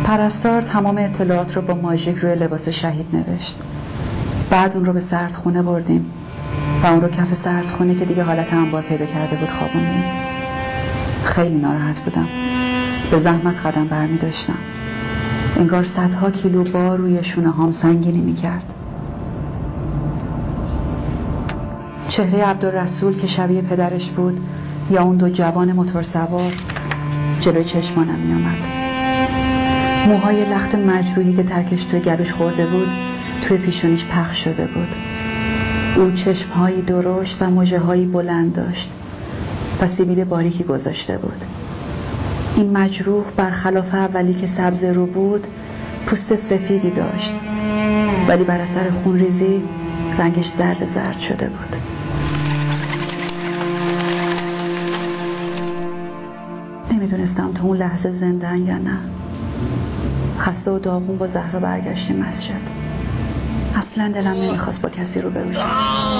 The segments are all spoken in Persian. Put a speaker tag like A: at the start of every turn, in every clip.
A: پرستار تمام اطلاعات رو با ماژیک روی لباس شهید نوشت. بعد اون رو به سردخونه بردیم و اون رو کف سردخونه که دیگه حالت انبار پیدا کرده بود خوابوندیم. خیلی ناراحت بودم. به زحمت قدم برمی داشتم. انگار صدها کیلو بار روی شونه هام سنگینی می کرد. چهره عبدالرسول که شبیه پدرش بود یا اون دو جوان موتور سوار جلوی چشمانم می آمد. موهای لخت مجروحی که ترکش توی گلوش خورده بود توی پیشونیش پخش شده بود. او چشمهایی درشت و مژه‌هایی بلند داشت و سیبیل باریکی گذاشته بود. این مجروح برخلاف اولی که سبز رو بود پوست سفیدی داشت، ولی بر اثر خونریزی رنگش زرد شده بود. نمیدونستم تو اون لحظه زندن یا نه. خسته و داغون با زهرا برگشتیم مسجد. اصلا دلم نمیخواست با کسی رو بروشم.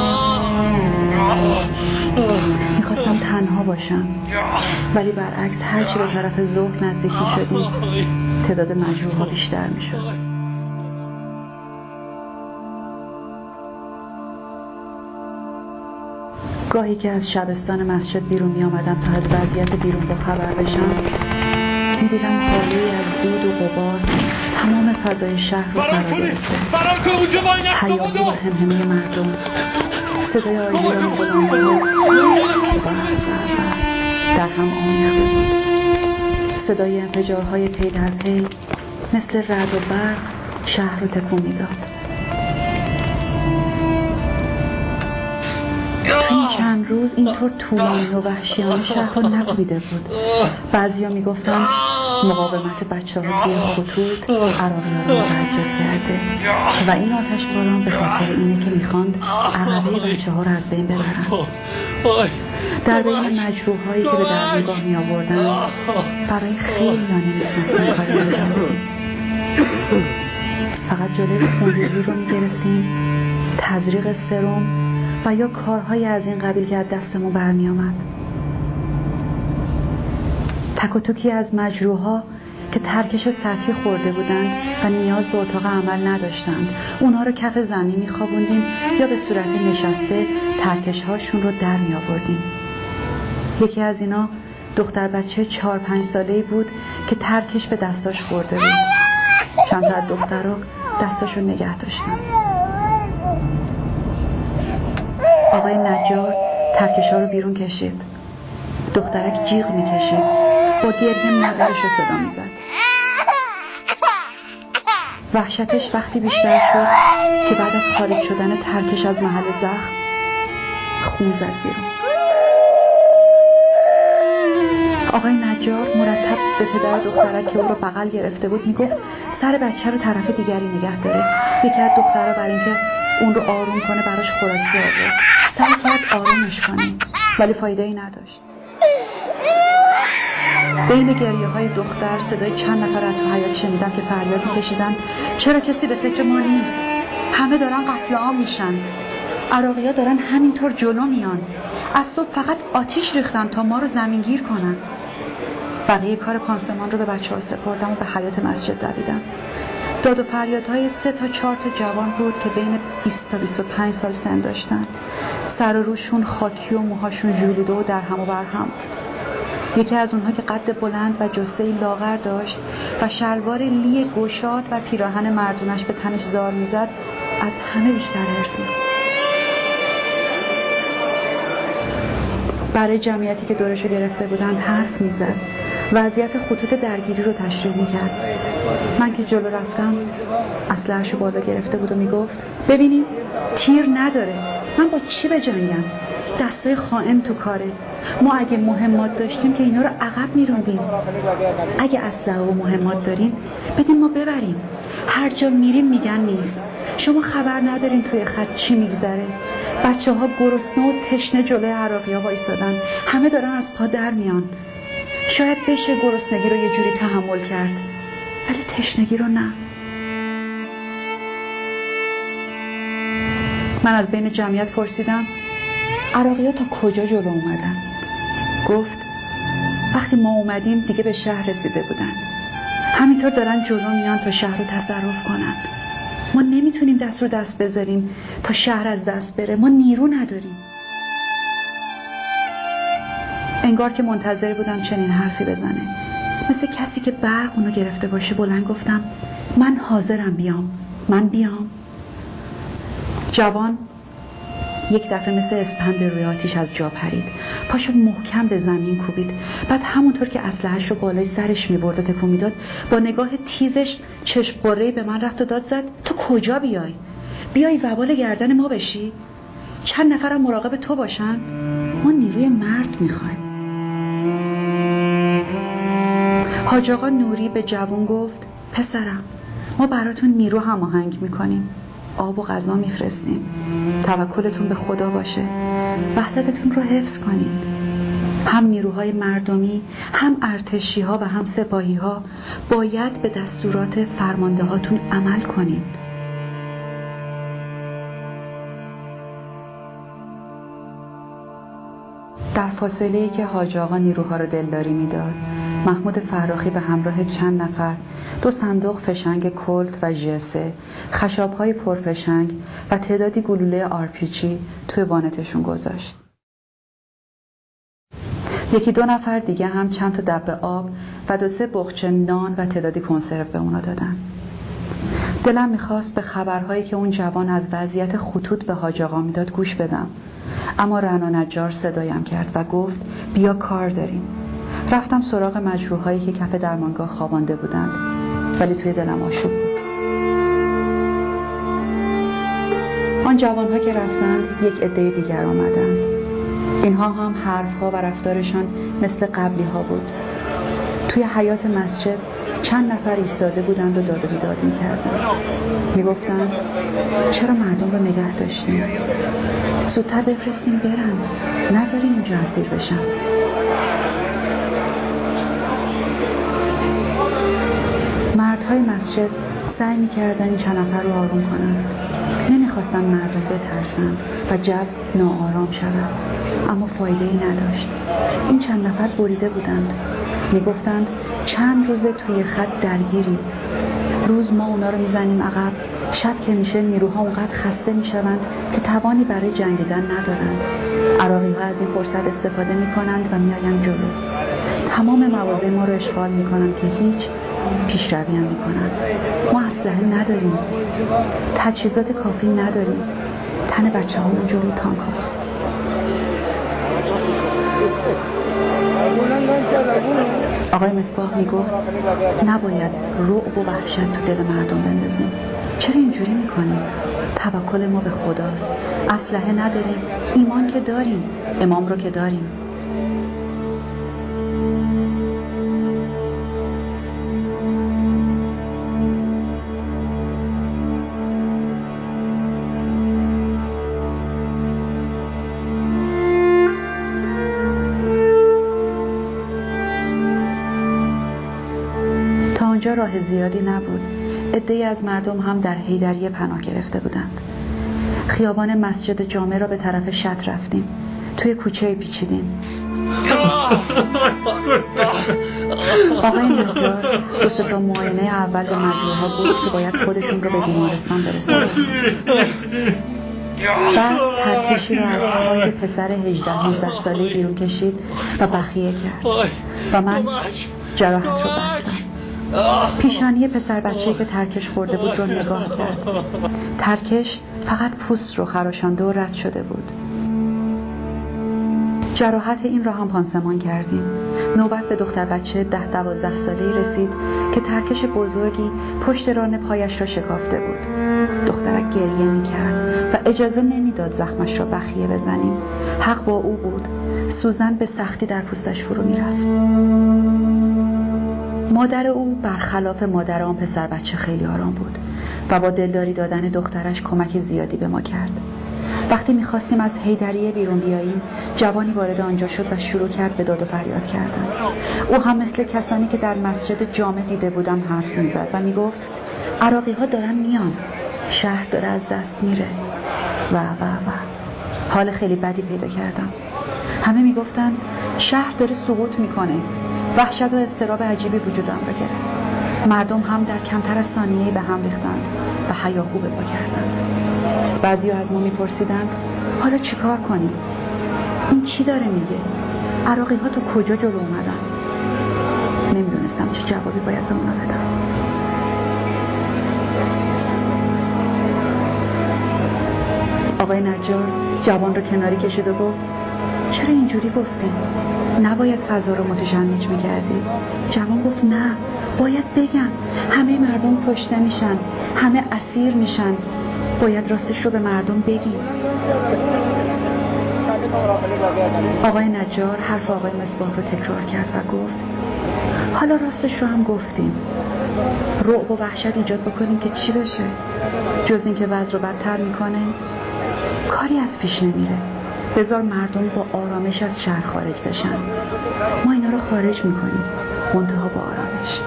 A: میخواستم تنها باشم، ولی برعکس هرچی به طرف ظهر نزدیک میشدیم تعداد مجروح‌ها بیشتر میشد. گاهی که از شبستان مسجد بیرون می آمدم تا از وضعیت بیرون با خبر بشم، می دیدم حالی از دود و غبار تمام فضای شهر رو فرا گرفته. هیاهو و همهمه مردم، صدای آژیران غلام‌ها در هم آمیخته بود. صدای انفجارهای پی در پی مثل رعد و برق شهر رو تکون می داد. تو این چند روز اینطور طولانی و وحشیانه شهر رو نبوده بود. بعضیا میگفتن مقاومت بچه‌ها توی خطوط عراقی‌ها رو متوجه کرده و این آتش باران به خاطر اینه که میخواند عقبه بچه‌ها رو از بین ببرن. در بین مجروح‌هایی که به درمانگاه می‌آوردن برای خیلی نمی‌تونستن کاری انجام بدیم. فقط جلوی خونریزی رو می‌گرفتیم، تزریق سرم و یا کارهای از این قبیل که از دستمون برمی آمد. تک و توکی از مجروح‌ها که ترکش سطحی خورده بودند و نیاز به اتاق عمل نداشتند، اونها رو کف زمین می‌خوابوندیم یا به صورت نشسته ترکش‌هاشون رو در می‌آوردیم. یکی از اینا دختر بچه 4-5 ساله‌ای بود که ترکش به دستاش خورده بود. چند تا از دخترها دستاشو نگه داشتن. آقای نجار ترکش‌ها رو بیرون کشید. دخترک جیغ می‌کشید. با گریه مادرش رو صدا می‌زد. وحشتش وقتی بیشتر شد که بعد از خارج شدن ترکش از محل زخم خون زد بیرون. آقای نجار مرتب به پدر دخترک که او رو بغل گرفته بود میگفت سر بچه رو طرف دیگری نگه داره. یکی از دخترها برای اینکه اون رو آروم کنه براش خوراکی آورد. سعی کرد آرومش کنیم ولی فایده ای نداشت. بین گریه های دختر صدای چند نفر از تو حیاط شنیدم که فریاد میکشیدن چرا کسی به فکر ما نیست؟ همه دارن قتل عام میشن. عراقی‌ها دارن همینطور جلو میان. از صبح فقط آتیش ریختن تا ما رو زمینگیر کنن. بقیه کار پانسمان رو به بچه‌ها سپردم و به حیاط مسجد دویدم. داد و فریادهای 3 تا 4 تا جوان بود که بین 20 تا 25 سال سن داشتن. سر و روشون خاکی و موهاشون ژولیده و در هم و بر هم بود. یکی از اونها که قد بلند و جثه‌ای لاغر داشت و شلوار لی گشاد و پیراهن مردونش به تنش زار می‌زد از همه بیشتر حرص می‌خورد. برای جمعیتی که دورشو گرفته بودند حرف می‌زد. وضعیت خطوط درگیری رو تشریح می‌کرد. من که جلو رفتم اسلحه‌شو بالا گرفته بود و میگفت ببینید تیر نداره، من با چی بجنگم؟ دستای خائن تو کاره. ما اگه مهمات داشتیم که اینا رو عقب می‌راندیم. اگه اسلحه و مهمات دارین بدین ما ببریم. هر جا میریم میگن نیست. شما خبر ندارین توی خط چی میگذره. بچه‌ها گرسنه و تشنه جلوی عراقی‌ها وایسادن. همه دارن از پا در میان. شاید بشه گرسنگی رو یه جوری تحمل کرد ولی تشنگی رو نه. من از بین جمعیت پرسیدم عراقی‌ها تا کجا جلو اومدن؟ گفت وقتی ما اومدیم دیگه به شهر رسیده بودن. همینطور دارن جلو میان تا شهر رو تصرف کنن. ما نمیتونیم دست رو دست بذاریم تا شهر از دست بره. ما نیرو نداریم. انگار که منتظر بودم چنین حرفی بزنه. مثل کسی که برق اونو گرفته باشه بلند گفتم من حاضرم بیام. من بیام. جوان یک دفعه مثل اسپند روی آتیش از جا پرید. پاشو محکم به زمین کوبید. بعد همونطور که اسلحه‌اش رو بالای سرش می‌برد و تکون میداد با نگاه تیزش چشم قره‌ای به من رفت و داد زد تو کجا بیای وبال گردن ما بشی؟ چند نفرم مراقب تو باشن؟ ما نیروی مرد می‌خوایم. حاج آقا نوری به جوان گفت پسرم ما براتون نیرو هماهنگ می‌کنیم. آب و غذا میفرستیم. توکلتون به خدا باشه. وحدتتون رو حفظ کنید. هم نیروهای مردمی، هم ارتشی ها و هم سپاهی ها باید به دستورات فرمانده هاتون عمل کنید. در فاصله‌ای که حاج آقا نیروها رو دلداری میداد، محمود فراخی به همراه چند نفر 2 صندوق فشنگ کلت و ژسه، خشاب‌های پرفشنگ و تعدادی گلوله آرپیجی توی وانتشون گذاشت. 1-2 نفر دیگه هم چند تا دبه آب و 2-3 بخچه نان و تعدادی کنسرو به اونا دادن. دلم میخواست به خبرهایی که اون جوان از وضعیت خطوط به حاج آقا میداد گوش بدم، اما رعنا نجار صدایم کرد و گفت بیا کار داریم. رفتم سراغ مجروحایی که کف درمانگاه خوابانده بودند، ولی توی دلم آشوب بود. آن جوانها که رفتند یک عده دیگر آمدند. اینها هم حرفها و رفتارشان مثل قبلی ها بود. توی حیاط مسجد چند نفر ایستاده بودند و داد و بیداد می‌کردند. می‌گفتند چرا مردم رو نگه داشتیم؟ زودتر بفرستیم برن، نذاریم اونجا اسیر بشن. مردهای مسجد سعی می‌کردن این چند نفر رو آروم کنند. نمی‌خواستن مردم بترسن و جو ناآرام شود، اما فایده‌ای نداشت. این چند نفر بریده بودند. میگفتند چند روزه توی خط درگیریم. روز ما اونا رو میزنیم عقب، شب که میشه نیروها اونقدر خسته میشوند که توانی برای جنگیدن ندارند. عراقی‌ها از این فرصت استفاده میکنند و میآیند جلو. تمام مواضع ما رو اشغال میکنند که هیچ پیشروی هم میکنند. ما اسلحه نداریم، تجهیزات کافی نداریم. تن بچه‌هامون جلو تانک هاست. آقای مصباح میگفت نباید رعب و وحشت تو دل مردم بندازیم. چرا اینجوری میکنیم؟ توکل ما به خداست. اسلحه نداریم، ایمان که داریم، امام رو که داریم. راه زیادی نبود. عده‌ای از مردم هم در حیدریه پناه گرفته بودند. خیابان مسجد جامع را به طرف شط رفتیم. توی کوچه پیچیدیم. آقای نجار 2 تا معاینه اول به مجروح‌ها بود که باید خودشون رو به بیمارستان برسونن. بعد ترکشی را از پای پسر 18-19 ساله بیرون کشید و بخیه کرد و من جراحت رو بستم. پیشانی پسر بچه‌ای که ترکش خورده بود رو نگاه کرد. ترکش فقط پوست رو خراشانده و رد شده بود. جراحت این را هم پانسمان کردیم. نوبت به دختر بچه 10-12 ساله‌ای رسید که ترکش بزرگی پشت ران پایش را شکافته بود. دخترک گریه می‌کرد و اجازه نمی‌داد زخمش را بخیه بزنیم. حق با او بود. سوزن به سختی در پوستش فرو می‌رفت. مادر او برخلاف مادر آن پسر بچه خیلی آرام بود و با دلداری دادن دخترش کمک زیادی به ما کرد. وقتی می‌خواستیم از حیدریه بیرون بیاییم، جوانی وارد آنجا شد و شروع کرد به داد و فریاد کردن. او هم مثل کسانی که در مسجد جامع دیده بودم حرف می‌زد و می‌گفت عراقی‌ها دارن میان، شهر داره از دست میره و حال خیلی بدی پیدا کردم. همه می‌گفتن شهر داره سقوط می‌کنه. وحشت و اضطراب عجیبی وجودم را گرفت. مردم هم در کمتر از ثانیه‌ای به هم ریختند و هیاهو به پا کردند. بعضی از ما میپرسیدند حالا چیکار کنیم؟ این چی داره میگه؟ عراقی ها تا کجا جلو اومدن؟ نمیدونستم چه جوابی باید به اونا بدم. آقای نجار جوان رو کناری کشید و گفت چرا اینجوری گفتیم؟ نباید فضا رو متشنج میکردی؟ جوان گفت نه، باید بگم. همه مردم کشته میشن، همه اسیر میشن، باید راستش رو به مردم بگیم. آقای نجار حرف آقای مصباح رو تکرار کرد و گفت حالا راستش رو هم گفتیم. رعب و وحشت ایجاد بکنیم که چی بشه؟ جز این که وضع رو بدتر میکنه؟ کاری از پیش نمیره. بذار مردم با آرامش از شهر خارج بشن. ما اینا رو خارج میکنیم، منتها با آرامش.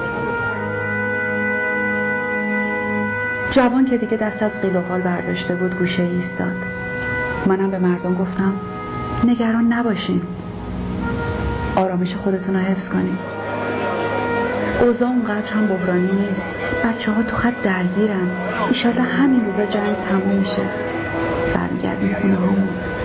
A: جوان که دیگه دست از قیل و قال برداشته بود گوشه ایستاد. منم به مردم گفتم نگران نباشین، آرامش خودتون رو حفظ کنین. اوضاع اونقدر هم بحرانی نیست. بچه‌ها تو خط درگیرن. ایشالله همین روزا جنگ تموم میشه، برمیگردیم خونه هامون.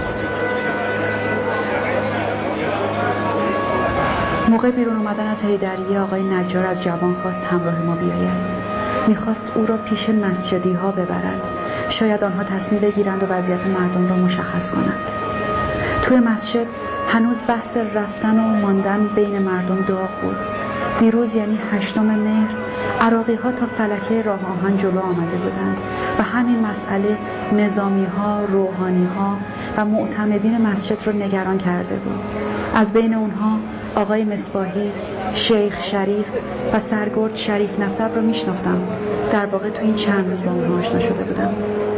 A: موقع بیرون اومدن از حیدریه آقای نجار از جوان خواست همراه ما بیاید. میخواست او را پیش مسجدی ها ببرد. شاید آنها تصمیم بگیرند و وضعیت مردم را مشخص کنند. توی مسجد هنوز بحث رفتن و ماندن بین مردم داغ بود. دیروز یعنی 8 مهر عراقی ها تا فلکه راه آهن جلو آمده بودند و همین مسئله نظامی ها، روحانی ها و معتمدین مسجد رو نگران کرده بود. از بین اونها آقای مصباحی، شیخ شریف و سرگرد شریف نسب رو میشناختم. در واقع تو این چند روز با اونها آشنا شده بودم.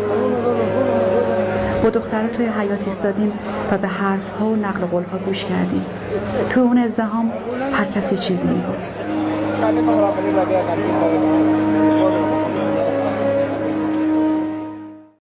A: با دختره توی حیاط ایستادیم و به حرفها و نقل قولها گوش کردیم. تو اون ازدحام هر کسی چیزی میگفت.